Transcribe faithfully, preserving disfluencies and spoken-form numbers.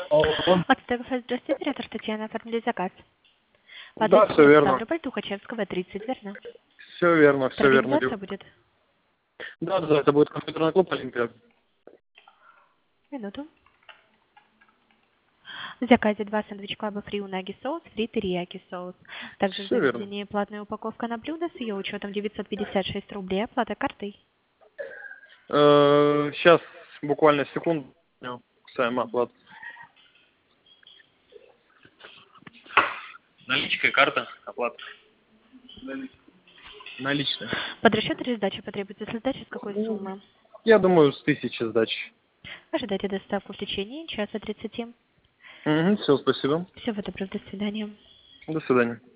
Алло. От ТВФ, здравствуйте, оператор Татьяна, оформили заказ. По Да, адресу все город верно. Ставрополь, Тухачевского, тридцать, верно? Все верно, Это все верно. организация будет? Да, да, это будет компьютерный клуб Олимпия. Минуту. В заказе два сэндвич клаба фри унаги соус, фри терияки соус. Также в Все верно. заведении платная упаковка на блюдо с ее учетом девятьсот пятьдесят шесть рублей, оплата картой. Сейчас, буквально секунду. Сам оплата. Наличка, карта, оплата. Наличная. Под расчет или сдача потребуется с сдачи с какой суммы? Я думаю, с тысячи сдачи. Ожидайте доставку в течение часа тридцати. Угу, все, спасибо. Всего доброго, до свидания. До свидания.